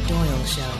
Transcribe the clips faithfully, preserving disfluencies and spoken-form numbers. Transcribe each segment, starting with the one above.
Doyle Show.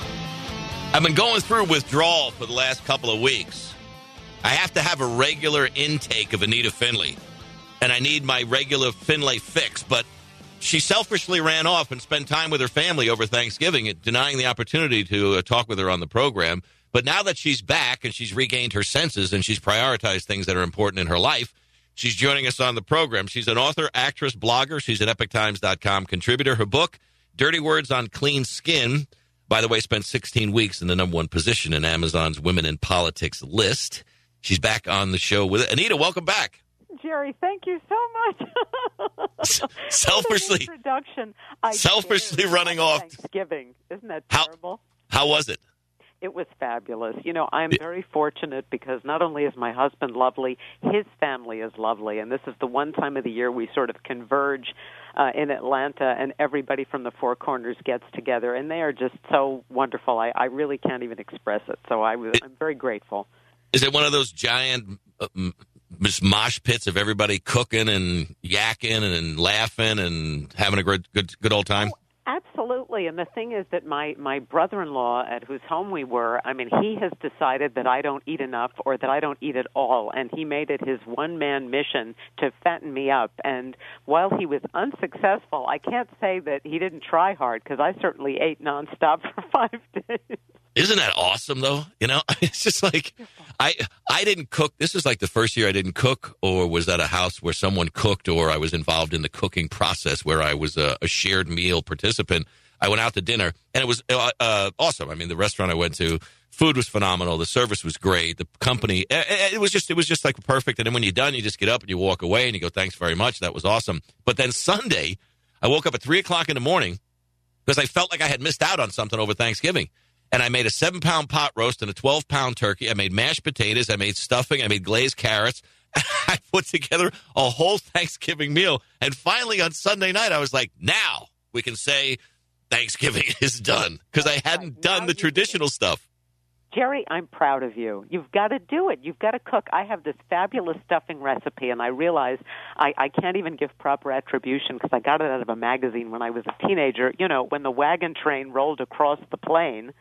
I've been going through withdrawal for the last couple of weeks. I have to have a regular intake of Anita Finley, and I need my regular Finlay fix, but she selfishly ran off and spent time with her family over Thanksgiving, denying the opportunity to uh, talk with her on the program. But now that she's back and she's regained her senses and she's prioritized things that are important in her life, she's joining us on the program. She's an author, actress, blogger. She's an epic times dot com contributor. Her book, Dirty Words on Clean Skin, by the way, spent sixteen weeks in the number one position in Amazon's Women in Politics list. She's back on the show with it. Anita, welcome back. Jerry, thank you so much. selfishly, introduction. I selfishly running off. Thanksgiving, isn't that how, terrible? How was it? It was fabulous. You know, I'm very fortunate because not only is my husband lovely, his family is lovely, and this is the one time of the year we sort of converge uh, in Atlanta, and everybody from the Four Corners gets together, and they are just so wonderful. I, I really can't even express it, so I was, I'm very grateful. Is it one of those giant uh, just mosh pits of everybody cooking and yakking and laughing and having a good, good, good old time? Oh, absolutely. And the thing is that my, my brother-in-law, at whose home we were, I mean, he has decided that I don't eat enough or that I don't eat at all. And he made it his one-man mission to fatten me up. And while he was unsuccessful, I can't say that he didn't try hard because I certainly ate nonstop for five days. Isn't that awesome, though? You know, it's just like I I didn't cook. This is like the first year I didn't cook or was at a house where someone cooked or I was involved in the cooking process where I was a, a shared meal participant. I went out to dinner, and it was uh, uh, awesome. I mean, the restaurant I went to, food was phenomenal. The service was great. The company, it, it was just it was just like perfect. And then when you're done, you just get up and you walk away and you go, thanks very much. That was awesome. But then Sunday, I woke up at three o'clock in the morning because I felt like I had missed out on something over Thanksgiving. And I made a seven-pound pot roast and a twelve-pound turkey. I made mashed potatoes. I made stuffing. I made glazed carrots. I put together a whole Thanksgiving meal. And finally, on Sunday night, I was like, now we can say Thanksgiving is done. Because I hadn't done the traditional stuff. Jerry, I'm proud of you. You've got to do it. You've got to cook. I have this fabulous stuffing recipe, and I realize I, I can't even give proper attribution because I got it out of a magazine when I was a teenager, you know, when the wagon train rolled across the plain.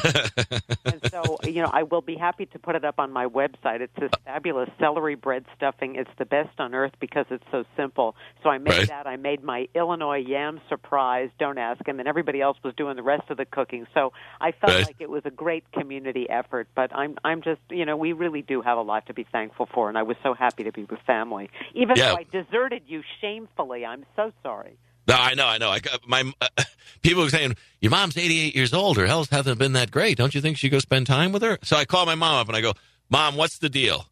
And so, you know, I will be happy to put it up on my website. It's this fabulous celery bread stuffing. It's the best on earth because it's so simple. So I made right. that. I made my Illinois yam surprise, don't ask, and then everybody else was doing the rest of the cooking. So I felt right. like it was a great community effort, but I'm I'm just, you know, we really do have a lot to be thankful for, and I was so happy to be with family. Even yeah. though I deserted you shamefully, I'm so sorry. No, I know, I know. I got my uh, people were saying, your mom's eighty-eight years old. Her health hasn't been that great. Don't you think she go spend time with her? So I call my mom up and I go, Mom, what's the deal?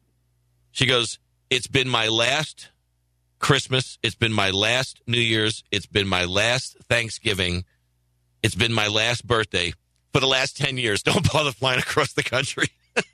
She goes, it's been my last Christmas. It's been my last New Year's. It's been my last Thanksgiving. It's been my last birthday. For the last ten years, don't bother flying across the country.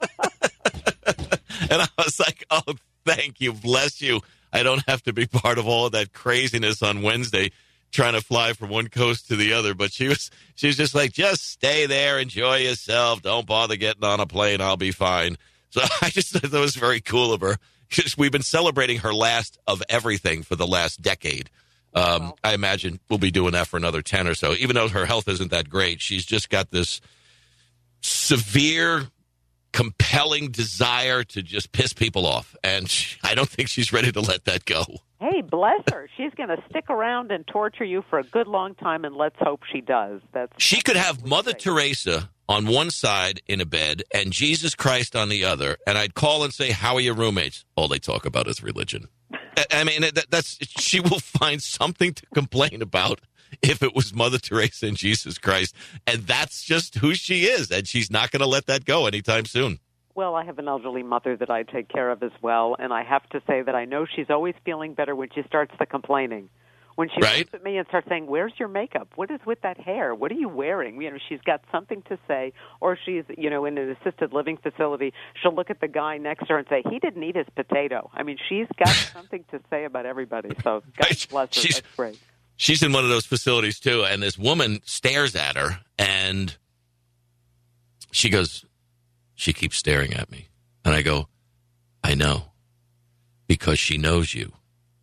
And I was like, oh, thank you. Bless you. I don't have to be part of all of that craziness on Wednesday trying to fly from one coast to the other. But she was she was just like, just stay there, enjoy yourself. Don't bother getting on a plane. I'll be fine. So I just thought that was very cool of her. We've been celebrating her last of everything for the last decade. Um, I imagine we'll be doing that for another ten or so. Even though her health isn't that great, she's just got this severe, compelling desire to just piss people off. And she, I don't think she's ready to let that go. Hey, bless her. She's going to stick around and torture you for a good long time, and let's hope she does. That's She could have Mother great. Teresa on one side in a bed and Jesus Christ on the other, and I'd call and say, how are your roommates? All they talk about is religion. I mean, that, that's she will find something to complain about if it was Mother Teresa and Jesus Christ. And that's just who she is. And she's not going to let that go anytime soon. Well, I have an elderly mother that I take care of as well. And I have to say that I know she's always feeling better when she starts the complaining. When she right? looks at me and starts saying, where's your makeup? What is with that hair? What are you wearing? You know, she's got something to say. Or she's, you know, in an assisted living facility, she'll look at the guy next to her and say, he didn't eat his potato. I mean, she's got something to say about everybody. So God bless her. She's, That's great. She's in one of those facilities, too, and this woman stares at her, and she goes, she keeps staring at me. And I go, I know, because she knows you.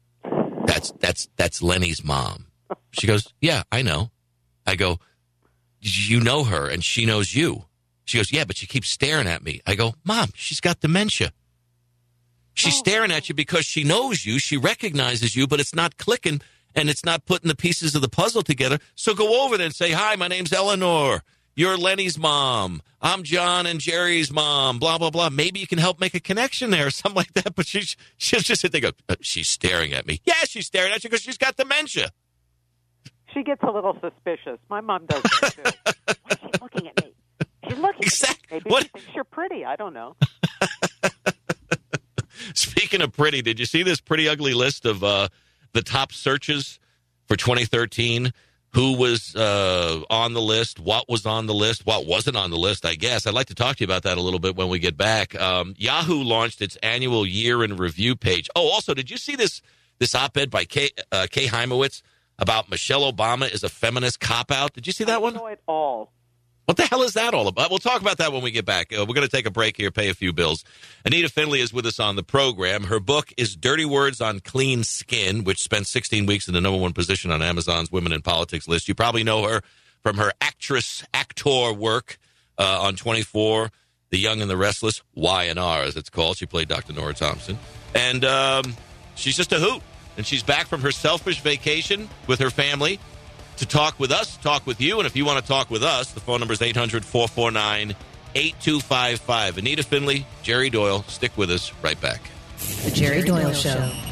That's that's that's Lenny's mom. She goes, yeah, I know. I go, you know her and she knows you. She goes, yeah, but she keeps staring at me. I go, Mom, she's got dementia. She's oh. staring at you because she knows you. She recognizes you, but it's not clicking and it's not putting the pieces of the puzzle together. So go over there and say, hi, my name's Eleanor. You're Lenny's mom. I'm John and Jerry's mom, blah, blah, blah. Maybe you can help make a connection there or something like that. But she, she'll just sit there and go, she's staring at me. Yeah, she's staring at you because she's got dementia. She gets a little suspicious. My mom does that, too. Why is she looking at me? She's looking exactly. at me. Maybe what? she thinks you're pretty. I don't know. Speaking of pretty, did you see this pretty ugly list of uh, the top searches for twenty thirteen? Who was uh, on the list, what was on the list, what wasn't on the list, I guess. I'd like to talk to you about that a little bit when we get back. Um, Yahoo launched its annual year in review page. Oh, also, did you see this this op-ed by Kay, uh, Kay Heimowitz about Michelle Obama is a feminist cop-out? Did you see that one? I saw it all. What the hell is that all about? We'll talk about that when we get back. Uh, we're going to take a break here, pay a few bills. Anita Finley is with us on the program. Her book is Dirty Words on Clean Skin, which spent sixteen weeks in the number one position on Amazon's Women in Politics list. You probably know her from her actress, actor work uh, on twenty-four, The Young and the Restless, Y and R as it's called. She played Doctor Nora Thompson. And um, she's just a hoot. And she's back from her selfish vacation with her family to talk with us, talk with you. And if you want to talk with us, the phone number is eight hundred, four four nine, eight two five five. Anita Finley, Jerry Doyle, stick with us. Right back. The Jerry Doyle Show.